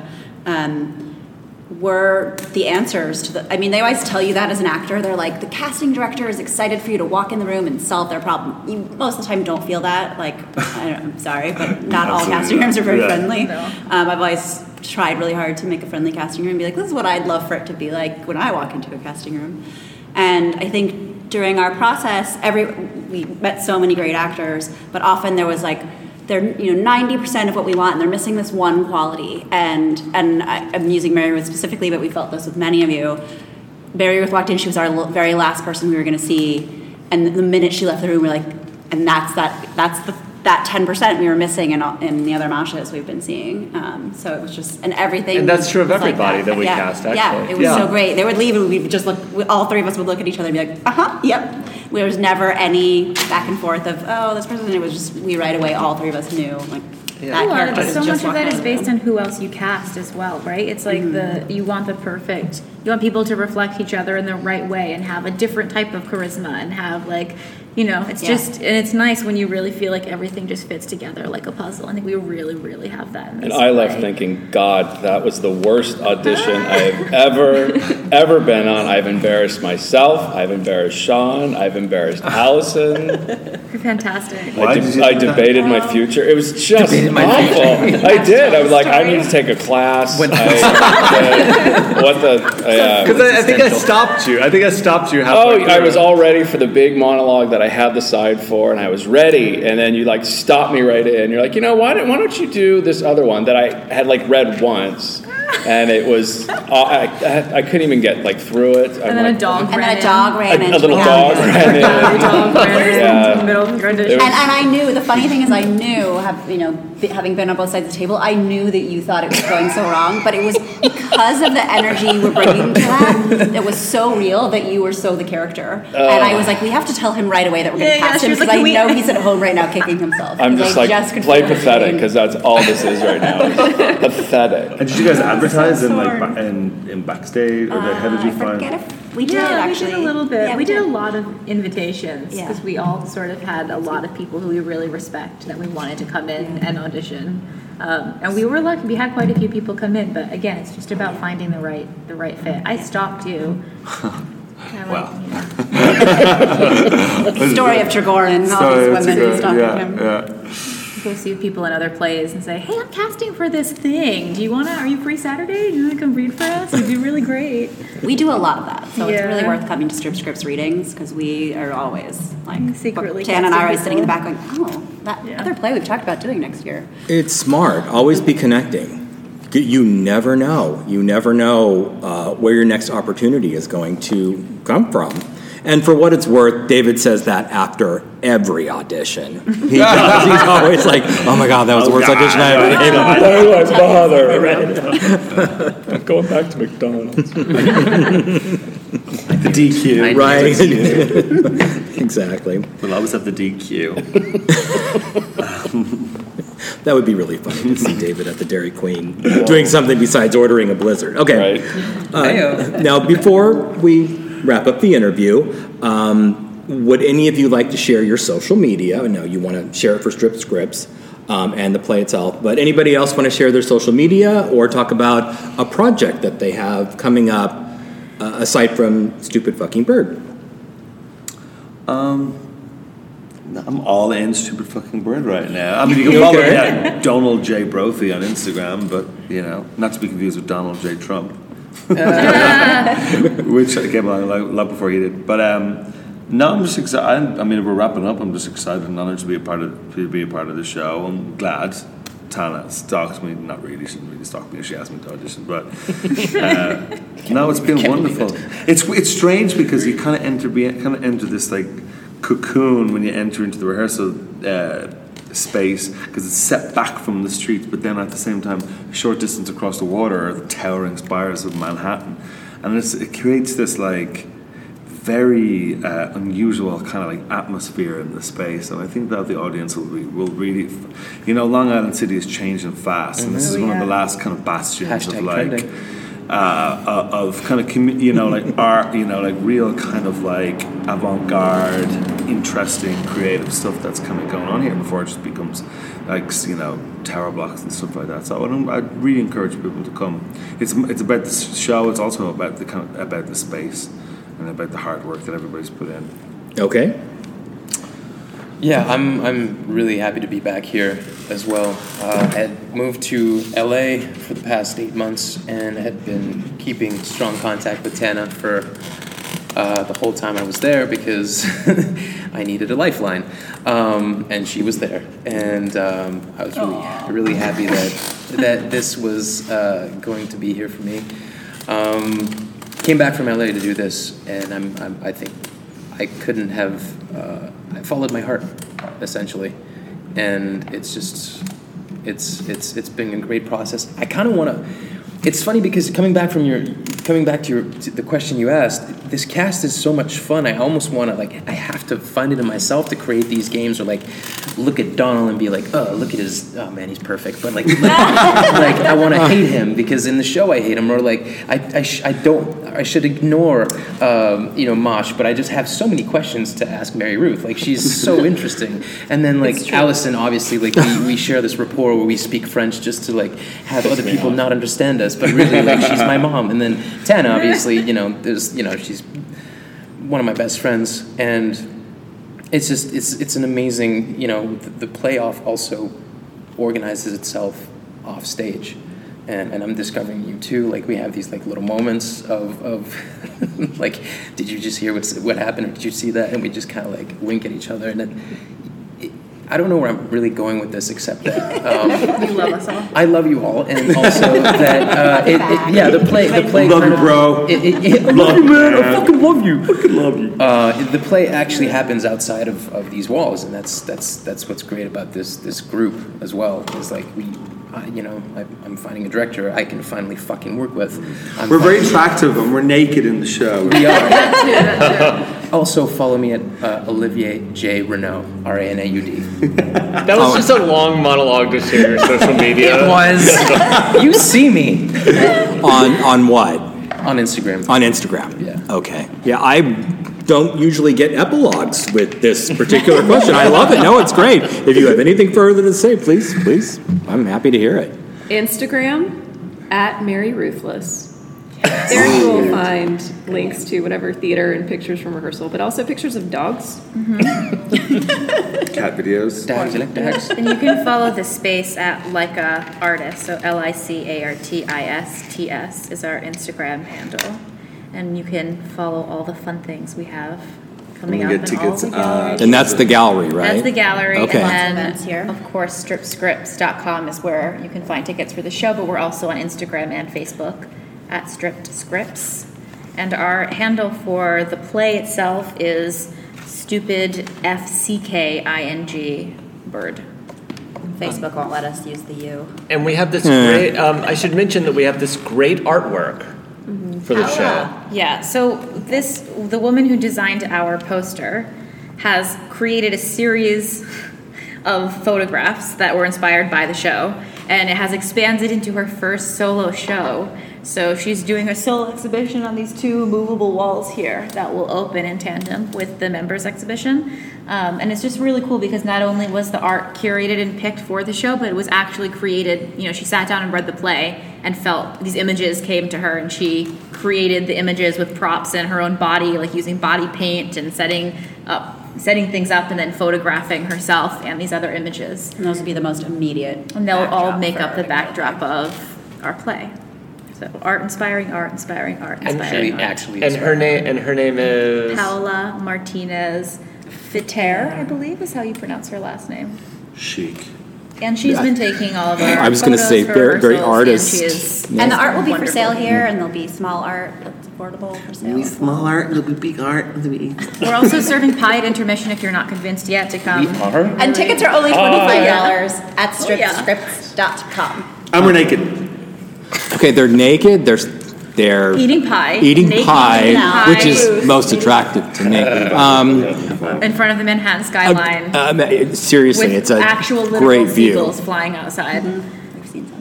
were the answers to the. I mean, they always tell you that as an actor. They're like, the casting director is excited for you to walk in the room and solve their problem. You most of the time don't feel that. Like, I'm sorry, but not all casting rooms are very friendly. No. I've always tried really hard to make a friendly casting room and be like, this is what I'd love for it to be like when I walk into a casting room. And I think during our process, we met so many great actors, but often there was like, they're 90% of what we want, and they're missing this one quality. And I'm using Mary Ruth specifically, but we felt this with many of you. Mary Ruth walked in; she was our very last person we were going to see, and the minute she left the room, we're like, and that's that 10% we were missing in the other Mashes we've been seeing. So it was just, and everything. And that's true of everybody like that we cast. Actually, yeah, it was so great. They would leave, and we would just look. All three of us would look at each other and be like, yep. There was never any back and forth of, oh, this person. It was just we right away. All three of us knew like that character. So much of that is based on who else you cast as well, right? It's like you want you want people to reflect each other in the right way and have a different type of charisma and have it's just, and it's nice when you really feel like everything just fits together like a puzzle. I think we really, really have that in this And I left thinking, God, that was the worst audition I've ever been on. I've embarrassed myself. I've embarrassed Sean. I've embarrassed Allison. You're fantastic. I debated my future. It was just awful. I did. I was like, I need to take a class. Because I think I stopped you. halfway through. I was all ready for the big monologue that I had the side for, and I was ready, and then you like stopped me right in. You're like, why don't you do this other one that I had like read once, and it was I couldn't even get like through it. And then a dog ran in. A little dog ran in. In the middle of the audition. And I knew, the funny thing is I knew, having been on both sides of the table, I knew that you thought it was going so wrong, but it was because of the energy you were bringing to that was so real that you were so the character. And I was like, we have to tell him right away that we're going to cast him, because I know he's at home right now kicking himself. I'm just play pathetic, because that's all this is right now. Pathetic. And did you guys advertise in backstage, or how did you find? We did actually. We did a little bit. We did a lot of invitations because we all sort of had a lot of people who we really respect that we wanted to come in and audition. And we were lucky. We had quite a few people come in, but again, it's just about finding the right fit. I stopped you. Wow. The story of Trigorin and all these women who stalked him. Yeah. Go see people in other plays and say, hey, I'm casting for this thing. Are you free Saturday? Do you want to come read for us? It'd be really great. We do a lot of that. So it's really worth coming to Strip Scripts readings, because we are always like, secretly Jan and I are always sitting in the back going, that other play we've talked about doing next year. It's smart. Always be connecting. You never know. You never know where your next opportunity is going to come from. And for what it's worth, David says that after every audition. He does. He's always like, oh my God, that was the worst audition I ever did. Why bother? I'm going back to McDonald's. The DQ. Right. Exactly. We'll always have the DQ. That would be really funny to see David at the Dairy Queen doing something besides ordering a Blizzard. Okay. Right. Now, before we wrap up the interview, would any of you like to share your social media? I know you want to share it for Strip Scripts and the play itself, but anybody else want to share their social media or talk about a project that they have coming up aside from Stupid Fucking Bird? I'm all in Stupid Fucking Bird right now. I mean, you can follow me at Donald J. Brophy on Instagram, but, not to be confused with Donald J. Trump. Which came along a lot before he did. But no, I'm just excited. I mean, if we're wrapping up, I'm just excited and honored to be a part of the show. I'm glad Tana stalked me. Not really, she didn't really stalk me. She asked me to audition, but no, it's been wonderful. It's strange because you kind of enter this like cocoon when you enter into the rehearsal space, because it's set back from the streets, but then at the same time, a short distance across the water are the towering spires of Manhattan, and it creates this like very unusual kind of like atmosphere in the space, and I think that the audience will really, Long Island City is changing fast, and this is one of the last kind of bastions of like. of kind of like art, like real kind of like avant-garde, interesting, creative stuff that's kind of going on here before it just becomes like tower blocks and stuff like that. So I'd really encourage people to come. It's about the show. It's also about the space and about the hard work that everybody's put in. Okay. Yeah, I'm really happy to be back here as well. I had moved to LA for the past 8 months and had been keeping strong contact with Tana for the whole time I was there because I needed a lifeline, and she was there, and I was really happy that this was going to be here for me. Came back from LA to do this, and I think I couldn't have. I followed my heart, essentially, and it's been a great process. I kind of want to. It's funny because coming back to the question you asked, this cast is so much fun. I almost want to I have to find it in myself to create these games, or look at Donald and be like, oh, look at oh man, he's perfect. But I want to hate him because in the show I hate him, or I should ignore Mosh, but I just have so many questions to ask Mary Ruth. She's so interesting. And then Allison, obviously, we share this rapport where we speak French just to have other people not understand us, but really she's my mom. And then Tana, obviously, she's one of my best friends, and it's just it's an amazing, the playoff also organizes itself off stage. And I'm discovering you too. We have these little moments of did you just hear what happened, or did you see that? And we just kind of wink at each other. And then I don't know where I'm really going with this, except that you love us all. I love you all, and also that the play. Love you, bro. Love you, man. I fucking love you. Fucking love you. The play actually happens outside of these walls, and that's what's great about this group as well. Is I'm finding a director I can finally fucking work with. We're very attractive, and we're naked in the show. We are. Also, follow me at Olivier J. Renaud, R-A-N-A-U-D. That was just a long monologue to share your social media. It was. You see me. On what? On Instagram. On Instagram. Yeah. Okay. Yeah, I don't usually get epilogues with this particular question. I love it. No, it's great. If you have anything further to say, please. I'm happy to hear it. Instagram at Mary Ruthless. There you will find links to whatever theater and pictures from rehearsal, but also pictures of dogs. Cat videos. Dogs, you like dogs? And you can follow the space at Leica Artists, so LICARTISTS is our Instagram handle. And you can follow all the fun things we have coming up. Get tickets. And that's the gallery, right? That's the gallery. Okay. And then, of course, stripscripts.com is where you can find tickets for the show, but we're also on Instagram and Facebook at Stripped Scripts. And our handle for the play itself is Stupid FCKING Bird. Facebook won't let us use the U. And we have this great, I should mention that we have this great artwork for the show. Yeah, so the woman who designed our poster has created a series of photographs that were inspired by the show, and it has expanded into her first solo show. So she's doing a solo exhibition on these two movable walls here that will open in tandem with the members exhibition. And it's just really cool because not only was the art curated and picked for the show, but it was actually created, she sat down and read the play and felt these images came to her, and she created the images with props in her own body, using body paint and setting things up and then photographing herself and these other images. And those will be the most immediate. And they'll all make up the backdrop of our play. So art inspiring, art inspiring, art inspiring. Actually, and her name is Paola Martinez Fiter, I believe is how you pronounce her last name. Chic. And she's been taking all of our I was going to say very artist. And the art will be for sale here, and there'll be small art that's affordable for sale. There'll be small art, there'll be big art. We're also serving pie at intermission if you're not convinced yet to come. We are? And tickets are only $25 at stripscripts.com. And we're naked. Okay, they're naked. They're eating pie. Eating pie, which is most attractive to me. In front of the Manhattan skyline. Seriously, it's a actual great view. seagulls flying outside. We've seen some.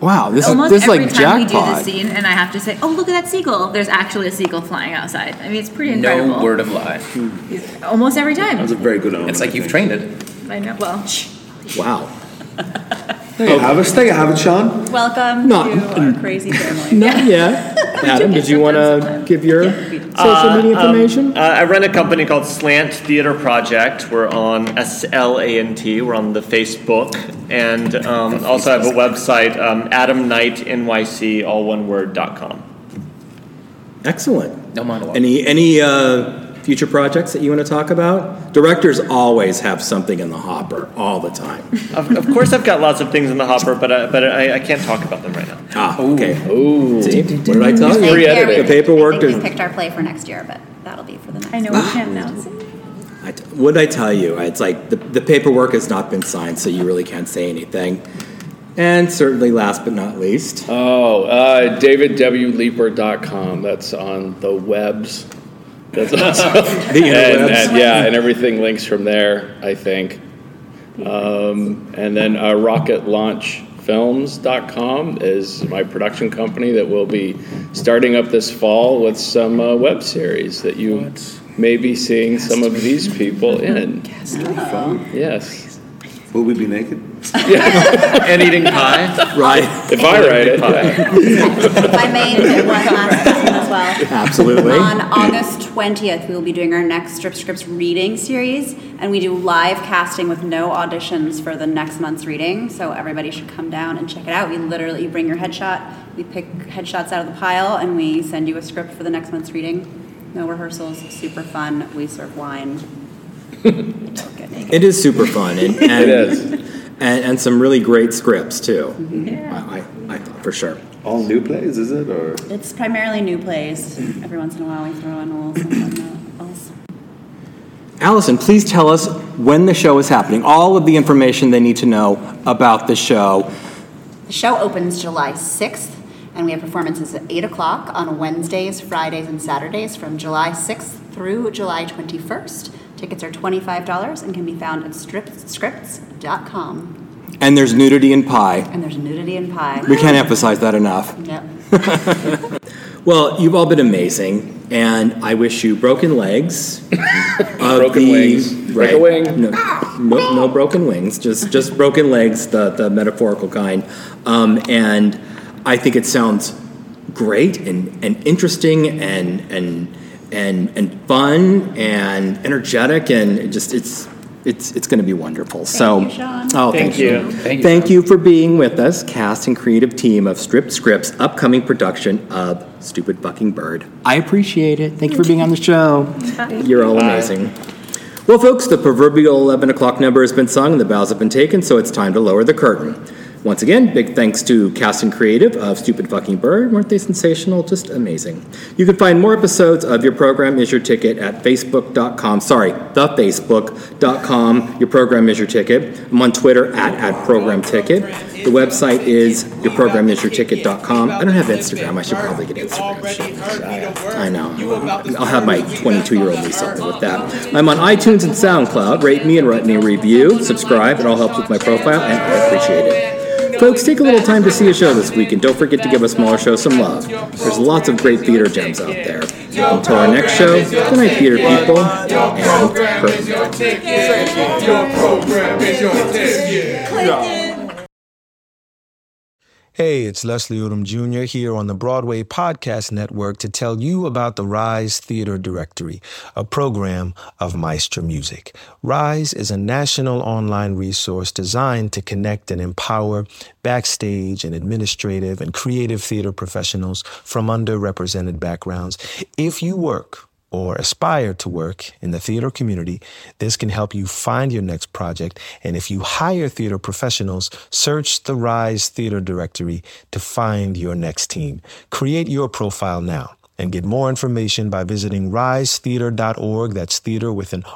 Wow, this Almost is like every time we do jackpot. the scene, and I have to say, "Oh, look at that seagull!" There's actually a seagull flying outside. I mean, it's pretty incredible. No word of lie. Almost every time. That's a very good omen. It's like you've trained it. I know. Well, Wow. There you have it, Sean. Welcome Not- to our crazy family. Not yet. Adam, did you want to give your social media information? I run a company called Slant Theater Project. We're on SLANT. We're on the Facebook. And also have a website, AdamKnightNYC, all one word.com. Excellent. No monologue. Any future projects that you want to talk about? Directors always have something in the hopper all the time. Of course, I've got lots of things in the hopper, but I can't talk about them right now. Ah, okay. Ooh. See, what did I tell you? The paperwork. I think we picked our play for next year, but that'll be for the next I know we can't announce it. What did I tell you? It's like the paperwork has not been signed, so you really can't say anything. And certainly last but not least. DavidWLeeper.com. That's on the webs. That's also, the interwebs. and everything links from there, I think. And then RocketLaunchFilms.com is my production company that will be starting up this fall with some web series that you may be seeing some of these people in. Yes. Will we be naked? And eating pie? Right. If I write it. If I may put one last thing as well. Absolutely. On August 20th, we will be doing our next Strip Scripts reading series, and we do live casting with no auditions for the next month's reading, so everybody should come down and check it out. You bring your headshot, we pick headshots out of the pile, and we send you a script for the next month's reading. No rehearsals, super fun. We serve wine. It is super fun, and it is, and some really great scripts too. Mm-hmm. I thought for sure. All new plays, is it, or? It's primarily new plays. Every once in a while, we throw in a little something else. Allison, please tell us when the show is happening. All of the information they need to know about the show. The show opens July 6th, and we have performances at 8 o'clock on Wednesdays, Fridays, and Saturdays from July 6th through July 21st. Tickets are $25 and can be found at stripscripts.com. And there's nudity in pie. And there's nudity in pie. We can't emphasize that enough. Yep. Well, you've all been amazing, and I wish you broken legs. Broken wings. Right. Break a wing. No broken wings, just broken legs, the metaphorical kind. And I think it sounds great and interesting and fun and energetic, and it's going to be wonderful. Thank you, Sean. Thank you. Thank you for being with us, cast and creative team of Strip Scripts' upcoming production of Stupid Fucking Bird. I appreciate it. Thank you for being on the show. You're all amazing. Well, folks, the proverbial 11 o'clock number has been sung and the bows have been taken, so it's time to lower the curtain. Once again, big thanks to cast and creative of Stupid Fucking Bird. Weren't they sensational? Just amazing. You can find more episodes of Your Program Is Your Ticket at thefacebook.com. Your Program Is Your Ticket. I'm on Twitter at ProgramTicket. The website is yourprogramisyourticket.com. I don't have Instagram. I should probably get Instagram. I know. I'll have my 22-year-old niece help me with that. I'm on iTunes and SoundCloud. Rate me and write me a review. Subscribe. It all helps with my profile, and I appreciate it. Folks, take a little time to see a show this week, and don't forget to give a smaller show some love. There's lots of great theater gems out there. Until our next show, good night, theater people, and Hey, it's Leslie Odom Jr. here on the Broadway Podcast Network to tell you about the Rise Theater Directory, a program of Maestro Music. Rise is a national online resource designed to connect and empower backstage and administrative and creative theater professionals from underrepresented backgrounds. If you work or aspire to work in the theater community, this can help you find your next project. And if you hire theater professionals, search the Rise Theater Directory to find your next team. Create your profile now and get more information by visiting risetheater.org. That's theater with an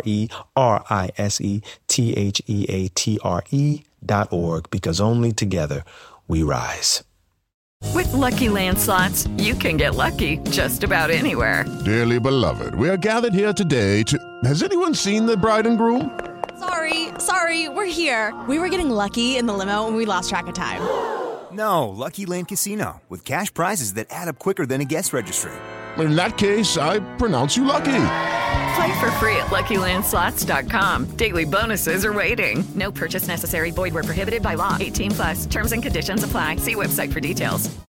RERISETHEATRE.org, because only together we rise. With Lucky Land Slots, you can get lucky just about anywhere. Dearly beloved, we are gathered here today to... Has anyone seen the bride and groom? Sorry, we're here. We were getting lucky in the limo and we lost track of time. No, Lucky Land Casino, with cash prizes that add up quicker than a guest registry. In that case, I pronounce you lucky. Play for free at LuckyLandSlots.com. Daily bonuses are waiting. No purchase necessary. Void where prohibited by law. 18+. Terms and conditions apply. See website for details.